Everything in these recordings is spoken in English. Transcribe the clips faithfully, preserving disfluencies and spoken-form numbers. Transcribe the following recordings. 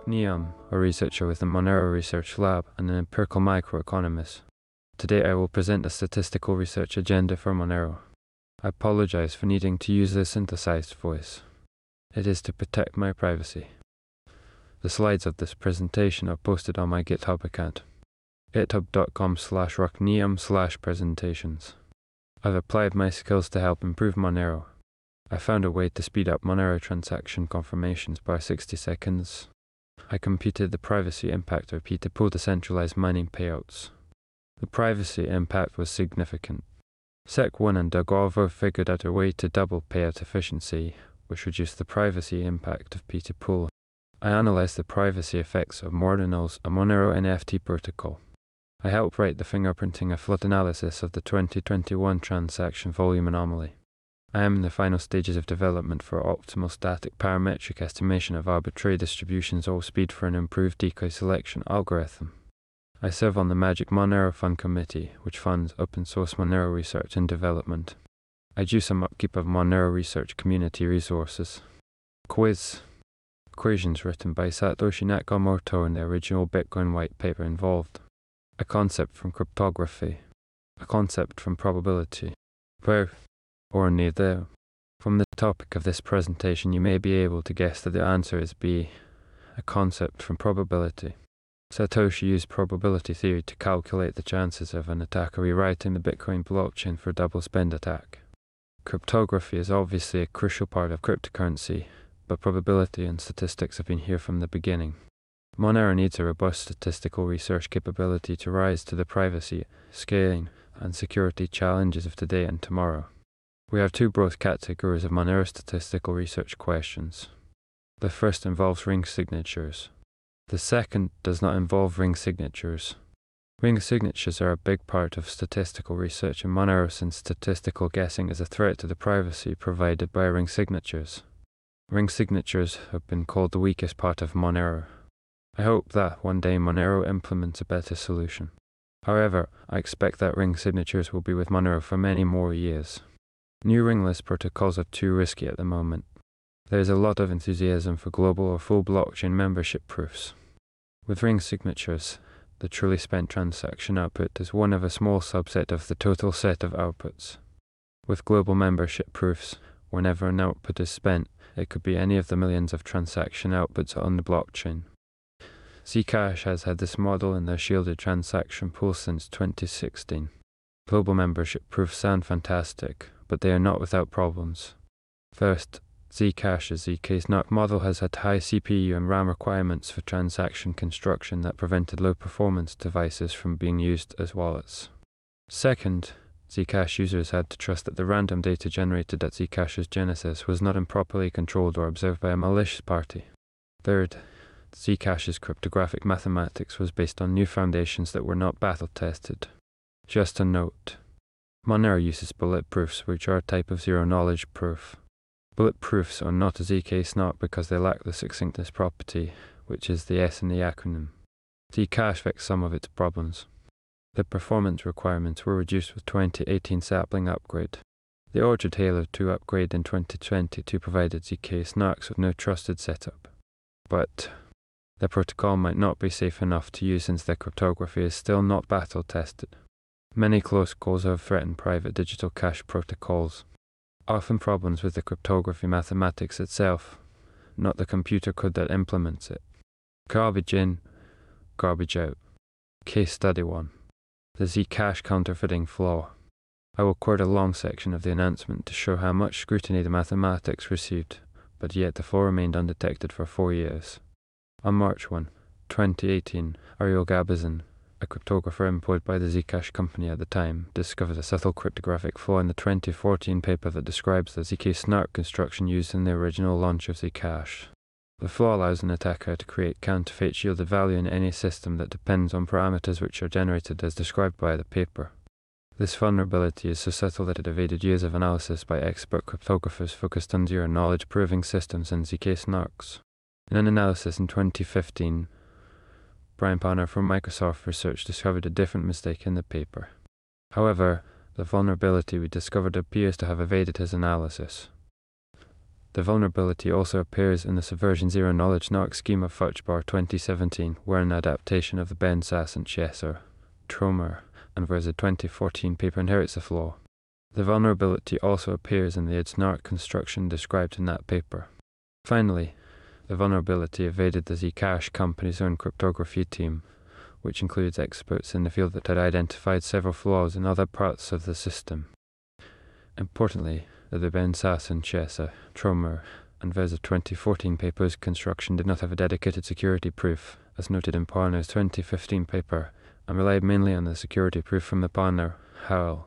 Neum, a researcher with the Monero Research Lab and an empirical microeconomist. Today I will present the statistical research agenda for Monero. I apologize for needing to use a synthesized voice. It is to protect my privacy. The slides of this presentation are posted on my GitHub account, github.com slash rockneum slash presentations. I've applied my skills to help improve Monero. I found a way to speed up Monero transaction confirmations by sixty seconds. I computed the privacy impact of P two P O decentralized mining payouts. The privacy impact was significant. Sec one and Dagorvo figured out a way to double payout efficiency, which reduced the privacy impact of P two P O. I analyzed the privacy effects of Mordinals, a Monero N F T protocol. I helped write the fingerprinting and flood analysis of the twenty twenty-one transaction volume anomaly. I am in the final stages of development for optimal static parametric estimation of arbitrary distributions or speed for an improved decoy selection algorithm. I serve on the Magic Monero Fund Committee, which funds open source Monero research and development. I do some upkeep of Monero research community resources. Quiz. Equations written by Satoshi Nakamoto in the original Bitcoin white paper involved a concept from cryptography, a concept from probability, where or neither. From the topic of this presentation you may be able to guess that the answer is B, a concept from probability. Satoshi used probability theory to calculate the chances of an attacker rewriting the Bitcoin blockchain for a double spend attack. Cryptography is obviously a crucial part of cryptocurrency, but probability and statistics have been here from the beginning. Monero needs a robust statistical research capability to rise to the privacy, scaling, and security challenges of today and tomorrow. We have two broad categories of Monero statistical research questions. The first involves ring signatures. The second does not involve ring signatures. Ring signatures are a big part of statistical research in Monero since statistical guessing is a threat to the privacy provided by ring signatures. Ring signatures have been called the weakest part of Monero. I hope that one day Monero implements a better solution. However, I expect that ring signatures will be with Monero for many more years. New ringless protocols are too risky at the moment. There is a lot of enthusiasm for global or full blockchain membership proofs. With ring signatures, the truly spent transaction output is one of a small subset of the total set of outputs. With global membership proofs, whenever an output is spent, it could be any of the millions of transaction outputs on the blockchain. Zcash has had this model in their shielded transaction pool since twenty sixteen. Global membership proofs sound fantastic, but they are not without problems. First, Zcash's Z K S N A R C model has had high C P U and RAM requirements for transaction construction that prevented low-performance devices from being used as wallets. Second, Zcash users had to trust that the random data generated at Zcash's genesis was not improperly controlled or observed by a malicious party. Third, Zcash's cryptographic mathematics was based on new foundations that were not battle-tested. Just a note. Monero uses bullet proofs, which are a type of zero-knowledge proof. Bullet proofs are not a Z K S N A R C because they lack the succinctness property, which is the S in the acronym. Zcash fixed some of its problems. The performance requirements were reduced with twenty eighteen sapling upgrade. The ordered Halo two upgrade in twenty twenty-two provided Z K S N A R Cs with no trusted setup. But the protocol might not be safe enough to use since their cryptography is still not battle-tested. Many close calls have threatened private digital cash protocols. Often problems with the cryptography mathematics itself, not the computer code that implements it. Garbage in, garbage out. Case study one. The Zcash counterfeiting flaw. I will quote a long section of the announcement to show how much scrutiny the mathematics received, but yet the flaw remained undetected for four years. On March first, twenty eighteen, Ariel Gabizon, a cryptographer employed by the Zcash company at the time, discovered a subtle cryptographic flaw in the twenty fourteen paper that describes the Z K S N A R C construction used in the original launch of Zcash. The flaw allows an attacker to create counterfeit shielded value in any system that depends on parameters which are generated as described by the paper. This vulnerability is so subtle that it evaded years of analysis by expert cryptographers focused on zero-knowledge proving systems and Z K S N A R Cs. In an analysis in twenty fifteen, Brian Palmer from Microsoft Research discovered a different mistake in the paper. However, the vulnerability we discovered appears to have evaded his analysis. The vulnerability also appears in the Subversion Zero Knowledge Narc scheme of Fudgebar twenty seventeen, where an adaptation of the Ben Sasse and Chesser, Tromer, and Verza twenty fourteen paper inherits the flaw. The vulnerability also appears in the I D S Narc construction described in that paper. Finally, the vulnerability evaded the Zcash company's own cryptography team, which includes experts in the field that had identified several flaws in other parts of the system. Importantly, the Ben Sasse and Chesser, Tromer, and Verza twenty fourteen papers' construction did not have a dedicated security proof, as noted in Parner's twenty fifteen paper, and relied mainly on the security proof from the Parner, Howell,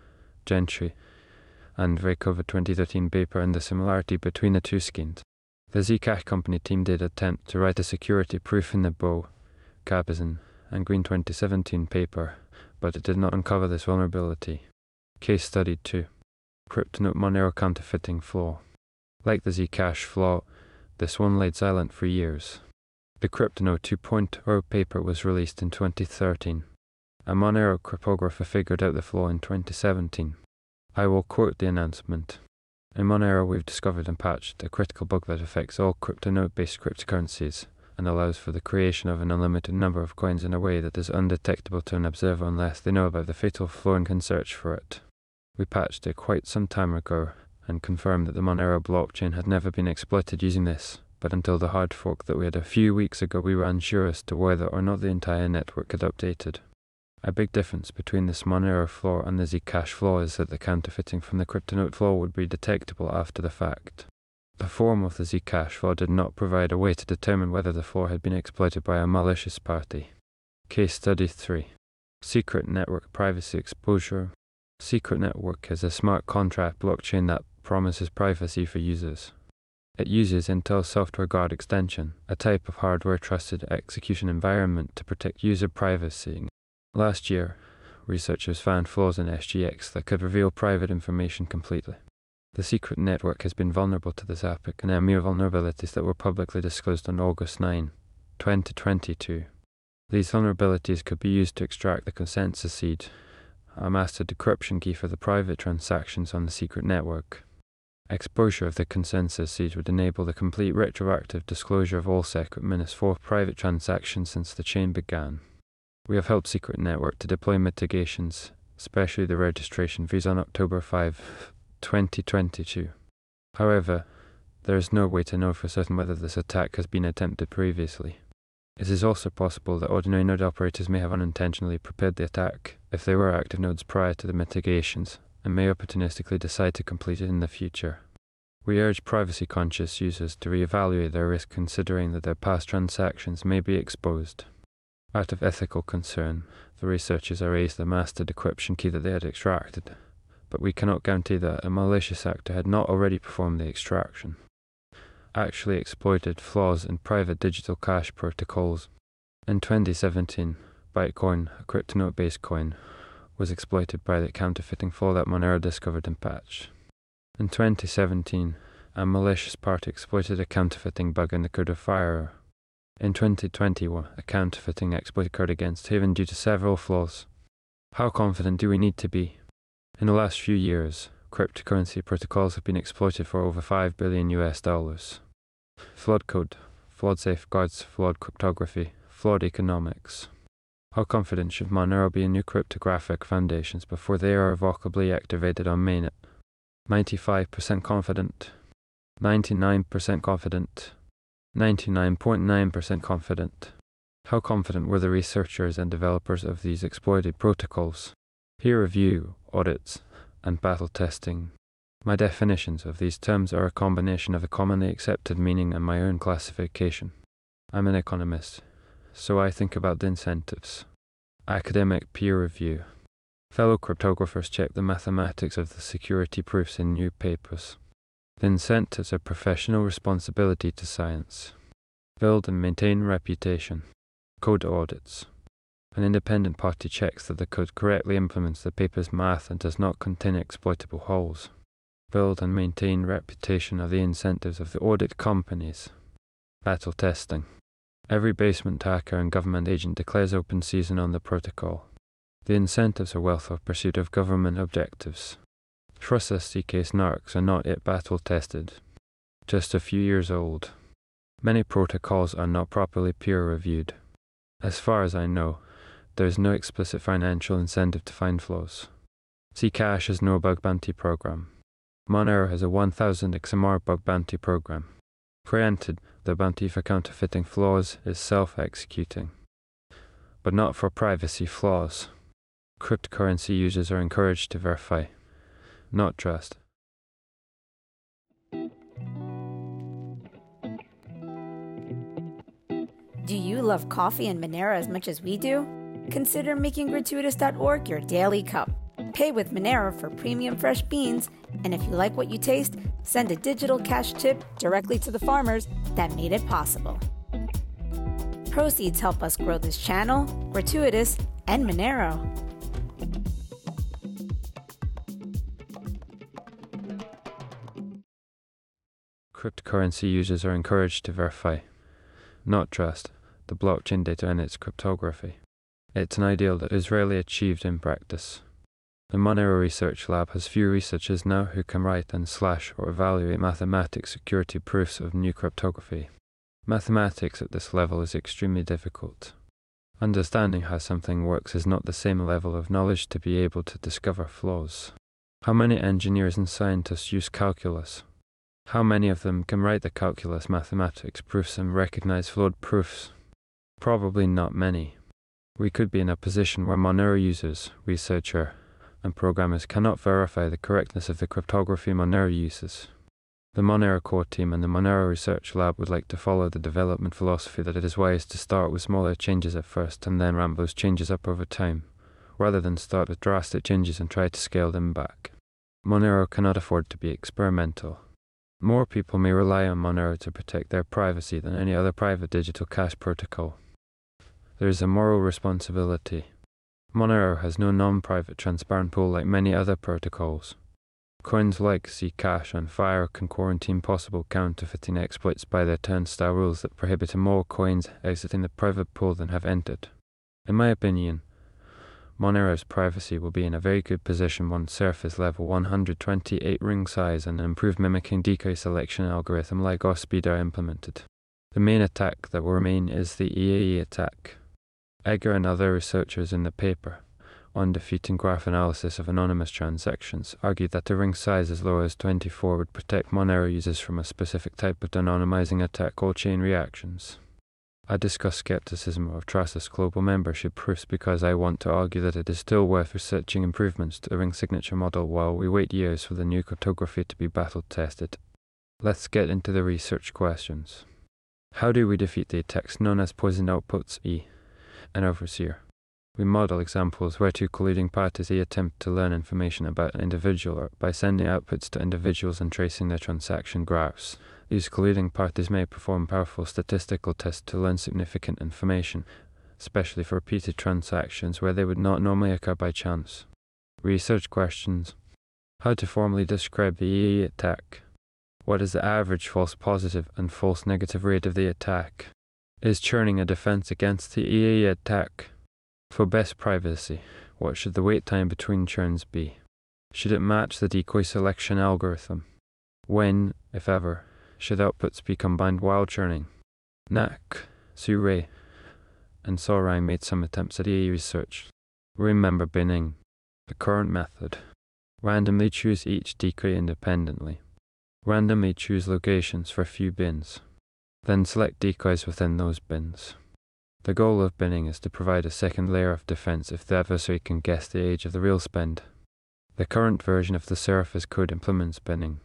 Gentry, and Vrekova twenty thirteen paper and the similarity between the two schemes. The Zcash company team did attempt to write a security proof in the Bow, Cabazon, and Green twenty seventeen paper, but it did not uncover this vulnerability. Case study two. Cryptonote Monero counterfeiting flaw. Like the Zcash flaw, this one laid silent for years. The Cryptonote two point oh paper was released in twenty thirteen. A Monero cryptographer figured out the flaw in twenty seventeen. I will quote the announcement. In Monero, we've discovered and patched a critical bug that affects all Cryptonote-based cryptocurrencies and allows for the creation of an unlimited number of coins in a way that is undetectable to an observer unless they know about the fatal flaw and can search for it. We patched it quite some time ago and confirmed that the Monero blockchain had never been exploited using this, but until the hard fork that we had a few weeks ago we were unsure as to whether or not the entire network had updated. A big difference between this Monero flaw and the Zcash flaw is that the counterfeiting from the Cryptonote flaw would be detectable after the fact. The form of the Zcash flaw did not provide a way to determine whether the flaw had been exploited by a malicious party. Case study three. Secret network privacy exposure. Secret Network is a smart contract blockchain that promises privacy for users. It uses Intel Software Guard extension, a type of hardware-trusted execution environment to protect user privacy. Last year, researchers found flaws in S G X that could reveal private information completely. The Secret Network has been vulnerable to this epoch, and there are mere vulnerabilities that were publicly disclosed on August ninth, twenty twenty-two. These vulnerabilities could be used to extract the consensus seed, a master decryption key for the private transactions on the secret network. Exposure of the consensus seed would enable the complete retroactive disclosure of all Secret minus four private transactions since the chain began. We have helped Secret Network to deploy mitigations, especially the registration fees on October fifth, twenty twenty-two. However, there is no way to know for certain whether this attack has been attempted previously. It is also possible that ordinary node operators may have unintentionally prepared the attack if they were active nodes prior to the mitigations, and may opportunistically decide to complete it in the future. We urge privacy-conscious users to reevaluate their risk considering that their past transactions may be exposed. Out of ethical concern, the researchers erased the master decryption key that they had extracted, but we cannot guarantee that a malicious actor had not already performed the extraction. Actually exploited flaws in private digital cash protocols. In twenty seventeen, Bytecoin, a Cryptonote-based coin, was exploited by the counterfeiting flaw that Monero discovered and patched. In twenty seventeen, a malicious party exploited a counterfeiting bug in the code of FireWire. In twenty twenty-one, a counterfeiting exploit occurred against Haven due to several flaws. How confident do we need to be? In the last few years, cryptocurrency protocols have been exploited for over five billion U S dollars. Flawed code, flawed safeguards, flawed cryptography, flawed economics. How confident should Monero be in new cryptographic foundations before they are irrevocably activated on mainnet? ninety-five percent confident, ninety-nine percent confident, ninety-nine point nine percent confident. How confident were the researchers and developers of these exploited protocols? Peer review, audits, and battle testing. My definitions of these terms are a combination of a commonly accepted meaning and my own classification. I'm an economist, so I think about the incentives. Academic peer review. Fellow cryptographers check the mathematics of the security proofs in new papers. The incentives are professional responsibility to science. Build and maintain reputation. Code audits. An independent party checks that the code correctly implements the paper's math and does not contain exploitable holes. Build and maintain reputation are the incentives of the audit companies. Battle testing. Every basement hacker and government agent declares open season on the protocol. The incentives are wealth of pursuit of government objectives. Trust S D K's narcs are not yet battle tested. just a few years old. Many protocols are not properly peer-reviewed. As far as I know, there is no explicit financial incentive to find flaws. Zcash has no bug bounty program. Monero has a one thousand X M R bug bounty program. Granted, the bounty for counterfeiting flaws is self-executing, but not for privacy flaws. Cryptocurrency users are encouraged to verify, not trust. Do you love coffee and Monero as much as we do? Consider making gratuitous dot org your daily cup. Pay with Monero for premium fresh beans, and if you like what you taste, send a digital cash tip directly to the farmers that made it possible. Proceeds help us grow this channel, Gratuitous, and Monero. Cryptocurrency users are encouraged to verify, not trust, the blockchain data and its cryptography. It's an ideal that is rarely achieved in practice. The Monero Research Lab has few researchers now who can write and slash or evaluate mathematics security proofs of new cryptography. Mathematics at this level is extremely difficult. Understanding how something works is not the same level of knowledge to be able to discover flaws. How many engineers and scientists use calculus? How many of them can write the calculus mathematics proofs and recognize flawed proofs? Probably not many. We could be in a position where Monero users, researcher, and programmers cannot verify the correctness of the cryptography Monero uses. The Monero core team and the Monero Research Lab would like to follow the development philosophy that it is wise to start with smaller changes at first and then ramp those changes up over time, rather than start with drastic changes and try to scale them back. Monero cannot afford to be experimental. More people may rely on Monero to protect their privacy than any other private digital cash protocol. There is a moral responsibility. Monero has no non-private transparent pool like many other protocols. Coins like Zcash and Fire can quarantine possible counterfeiting exploits by their turnstile rules that prohibit more coins exiting the private pool than have entered. In my opinion, Monero's privacy will be in a very good position once surface level one hundred twenty-eight ring size and an improved mimicking decoy selection algorithm like OSPeed are implemented. The main attack that will remain is the E A E attack. Egger and other researchers in the paper on defeating graph analysis of anonymous transactions argued that a ring size as low as twenty-four would protect Monero users from a specific type of anonymizing attack called chain reactions. I discuss skepticism of Trustless global membership proofs because I want to argue that it is still worth researching improvements to the ring signature model while we wait years for the new cryptography to be battle tested. Let's get into the research questions. How do we defeat the attacks known as poison outputs E and overseer? We model examples where two colluding parties A attempt to learn information about an individual by sending outputs to individuals and tracing their transaction graphs. These colluding parties may perform powerful statistical tests to learn significant information, especially for repeated transactions where they would not normally occur by chance. Research questions. How to formally describe the E A E attack? What is the average false positive and false negative rate of the attack? Is churning a defense against the E A E attack? For best privacy, what should the wait time between churns be? Should it match the decoy selection algorithm? When, if ever, should outputs be combined while churning? Nak, Surrey, and Sorai made some attempts at E A E research. Remember binning, the current method. Randomly choose each decoy independently. Randomly choose locations for a few bins. Then select decoys within those bins. The goal of binning is to provide a second layer of defense if the adversary can guess the age of the real spend. The current version of the Surface code implements binning.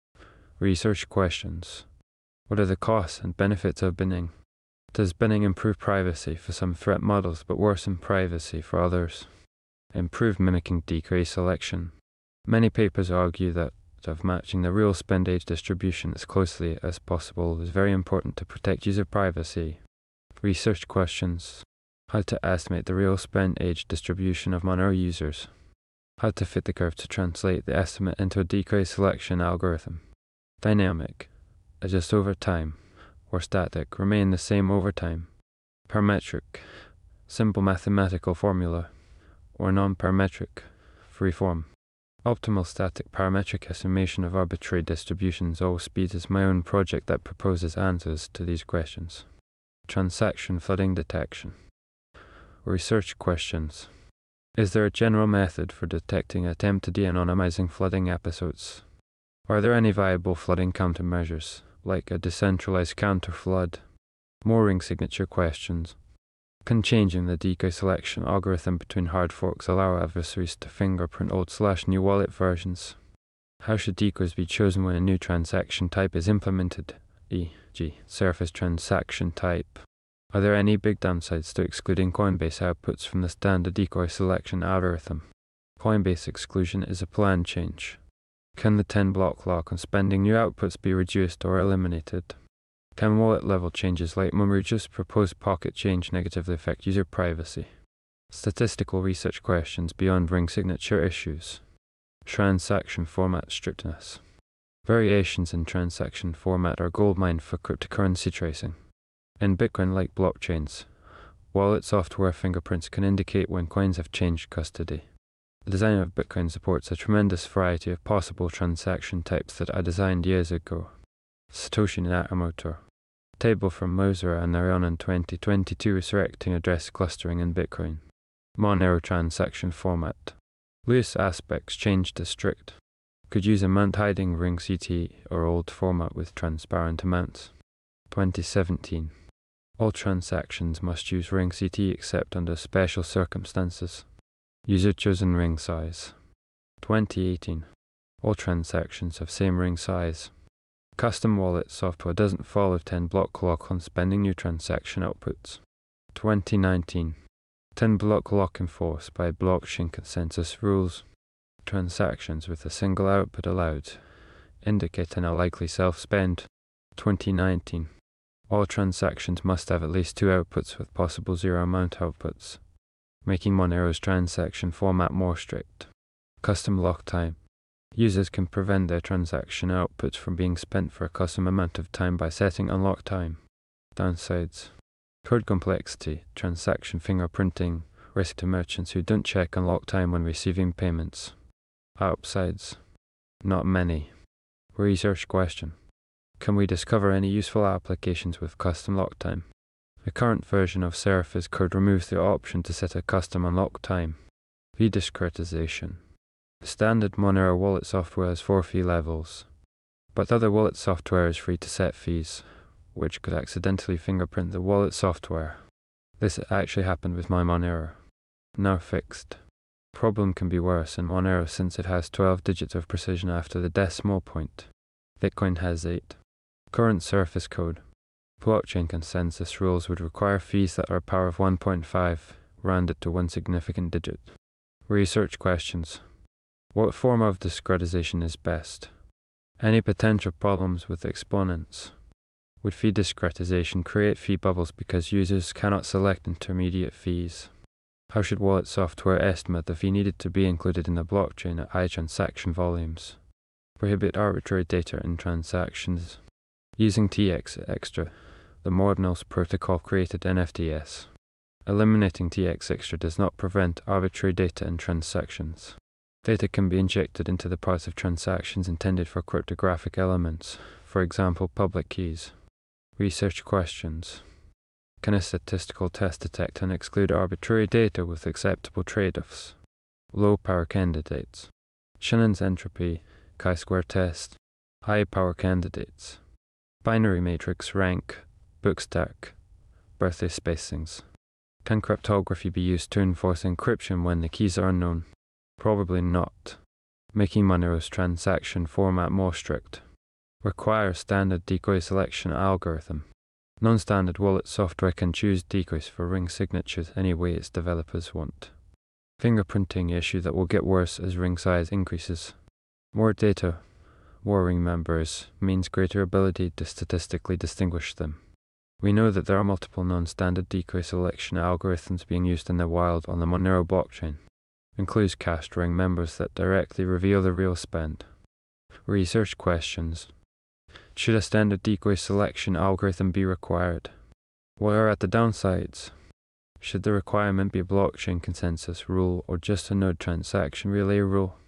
Research questions. What are the costs and benefits of binning? Does binning improve privacy for some threat models but worsen privacy for others? Improve mimicking decoy selection. Many papers argue that of matching the real spend age distribution as closely as possible is very important to protect user privacy. Research questions. How to estimate the real spend age distribution of Monero users. How to fit the curve to translate the estimate into a decoy selection algorithm. Dynamic. Adjust over time. Or static. Remain the same over time. Parametric. Simple mathematical formula. Or non-parametric. Free form. Optimal static parametric estimation of arbitrary distributions O speed is my own project that proposes answers to these questions. Transaction flooding detection. Research questions. Is there a general method for detecting attempted de-anonymizing flooding episodes? Are there any viable flooding countermeasures, like a decentralized counterflood? More ring signature questions. Can changing the decoy selection algorithm between hard forks allow adversaries to fingerprint old slash new wallet versions? How should decoys be chosen when a new transaction type is implemented, for example, surface transaction type? Are there any big downsides to excluding Coinbase outputs from the standard decoy selection algorithm? Coinbase exclusion is a planned change. Can the ten block lock on spending new outputs be reduced or eliminated? Can wallet-level changes like Mumruja's proposed pocket change negatively affect user privacy? Statistical research questions beyond ring signature issues. Transaction format strictness. Variations in transaction format are goldmine for cryptocurrency tracing. In Bitcoin-like blockchains, wallet software fingerprints can indicate when coins have changed custody. The design of Bitcoin supports a tremendous variety of possible transaction types that I designed years ago. Satoshi Nakamoto. Table from Mozera and Narayan in twenty twenty-two resurrecting address clustering in Bitcoin. Monero transaction format. Loose aspects changed to strict. Could use amount hiding ring C T or old format with transparent amounts. twenty seventeen. All transactions must use ring C T except under special circumstances. User chosen ring size. twenty eighteen. All transactions have same ring size. Custom wallet software doesn't follow ten block lock on spending new transaction outputs. twenty nineteen. ten block lock enforced by blockchain consensus rules. Transactions with a single output allowed, indicating a likely self-spend. twenty nineteen. All transactions must have at least two outputs with possible zero amount outputs, making Monero's transaction format more strict. Custom lock time. Users can prevent their transaction outputs from being spent for a custom amount of time by setting unlock time. Downsides. Code complexity, transaction fingerprinting, risk to merchants who don't check unlock time when receiving payments. Upsides. Not many. Research question. Can we discover any useful applications with custom lock time? The current version of Surface code removes the option to set a custom unlock time. Fee discretization. Standard Monero wallet software has four fee levels, but other wallet software is free to set fees, which could accidentally fingerprint the wallet software. This actually happened with my Monero. Now fixed. Problem can be worse in Monero since it has twelve digits of precision after the decimal point. Bitcoin has eight. Current Surface code. Blockchain consensus rules would require fees that are a power of one point five, rounded to one significant digit. Research questions. What form of discretization is best? Any potential problems with exponents? Would fee discretization create fee bubbles because users cannot select intermediate fees? How should wallet software estimate the fee needed to be included in the blockchain at high transaction volumes? Prohibit arbitrary data in transactions. Using T X extra, the Ordinals protocol created N F T S. Eliminating T X extra does not prevent arbitrary data in transactions. Data can be injected into the parts of transactions intended for cryptographic elements, for example public keys. Research questions. Can a statistical test detect and exclude arbitrary data with acceptable trade-offs? Low-power candidates. Shannon's entropy, chi-square test. High-power candidates. Binary matrix rank, bookstack, birthday spacings. Can cryptography be used to enforce encryption when the keys are unknown? Probably not. Making Monero's transaction format more strict. Require standard decoy selection algorithm. Non-standard wallet software can choose decoys for ring signatures any way its developers want. Fingerprinting issue that will get worse as ring size increases. More data, more ring members, means greater ability to statistically distinguish them. We know that there are multiple non-standard decoy selection algorithms being used in the wild on the Monero blockchain. Includes cached ring members that directly reveal the real spend. Research questions. Should a standard decoy selection algorithm be required? What are at the downsides? Should the requirement be a blockchain consensus rule or just a node transaction relay rule?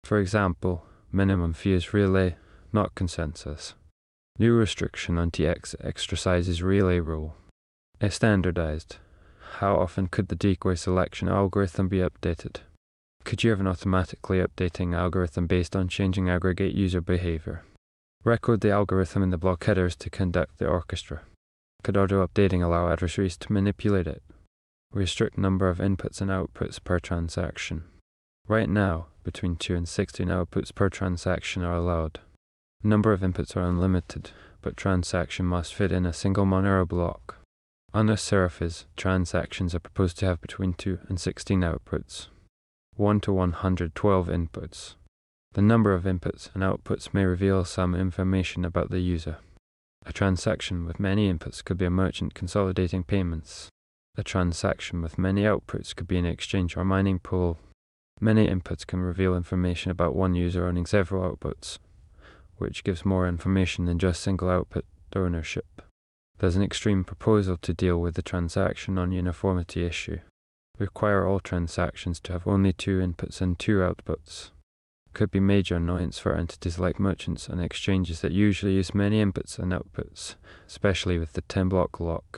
For example, minimum fee is relay, not consensus. New restriction on T X exercises relay rule. A standardized. How often could the decoy selection algorithm be updated? Could you have an automatically updating algorithm based on changing aggregate user behavior? Record the algorithm in the block headers to conduct the orchestra. Could auto-updating allow adversaries to manipulate it? Restrict number of inputs and outputs per transaction. Right now, between two and sixteen outputs per transaction are allowed. Number of inputs are unlimited, but transaction must fit in a single Monero block. Under Seraphis, transactions are proposed to have between two and sixteen outputs. one to one hundred twelve inputs. The number of inputs and outputs may reveal some information about the user. A transaction with many inputs could be a merchant consolidating payments. A transaction with many outputs could be an exchange or mining pool. Many inputs can reveal information about one user owning several outputs, which gives more information than just single output ownership. There's an extreme proposal to deal with the transaction non-uniformity issue. Require all transactions to have only two inputs and two outputs. Could be major annoyance for entities like merchants and exchanges that usually use many inputs and outputs, especially with the ten block lock.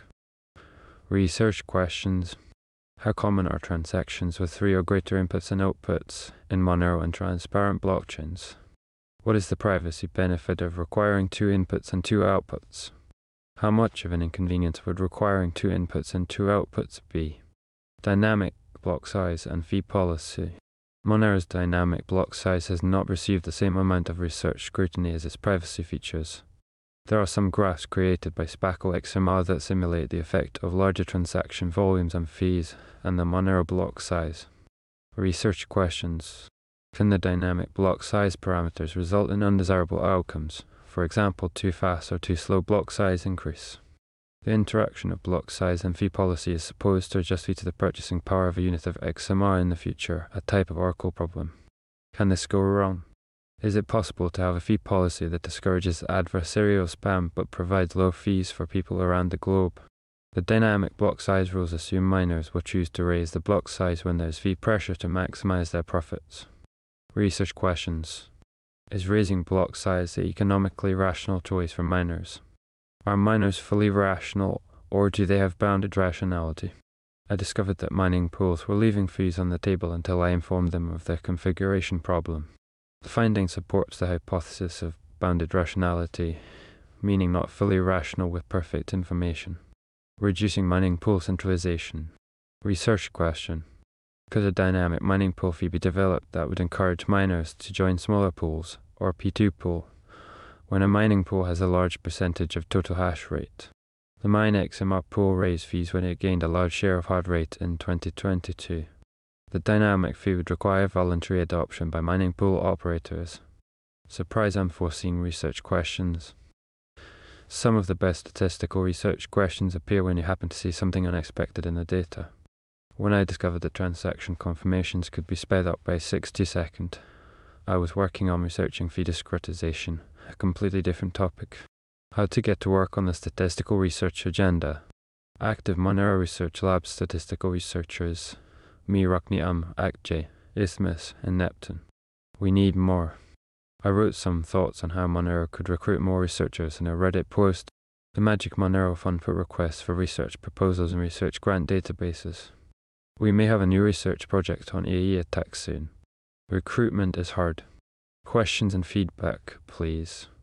Research questions. How common are transactions with three or greater inputs and outputs in Monero and transparent blockchains? What is the privacy benefit of requiring two inputs and two outputs? How much of an inconvenience would requiring two inputs and two outputs be? Dynamic block size and fee policy. Monero's dynamic block size has not received the same amount of research scrutiny as its privacy features. There are some graphs created by Spackle X M R that simulate the effect of larger transaction volumes and fees and the Monero block size. Research questions. Can the dynamic block size parameters result in undesirable outcomes? For example, too fast or too slow block size increase. The interaction of block size and fee policy is supposed to adjust fee to the purchasing power of a unit of X M R in the future, a type of Oracle problem. Can this go wrong? Is it possible to have a fee policy that discourages adversarial spam but provides low fees for people around the globe? The dynamic block size rules assume miners will choose to raise the block size when there is fee pressure to maximize their profits. Research questions. Is raising block size the economically rational choice for miners? Are miners fully rational, or do they have bounded rationality? I discovered that mining pools were leaving fees on the table until I informed them of their configuration problem. The finding supports the hypothesis of bounded rationality, meaning not fully rational with perfect information. Reducing mining pool centralization. Research question. Could a dynamic mining pool fee be developed that would encourage miners to join smaller pools, or P two pool, when a mining pool has a large percentage of total hash rate? The MineXMR pool raised fees when it gained a large share of hard rate in twenty twenty-two. The dynamic fee would require voluntary adoption by mining pool operators. Surprise unforeseen research questions. Some of the best statistical research questions appear when you happen to see something unexpected in the data. When I discovered that transaction confirmations could be sped up by sixty seconds, I was working on researching fee discretization, a completely different topic. How to get to work on the statistical research agenda. Active Monero Research Lab statistical researchers, me, Rockney-Um, ActJ, Isthmus, and Neptune. We need more. I wrote some thoughts on how Monero could recruit more researchers in a Reddit post. The Magic Monero Fund put requests for research proposals and research grant databases. We may have a new research project on A I attacks soon. Recruitment is hard. Questions and feedback, please.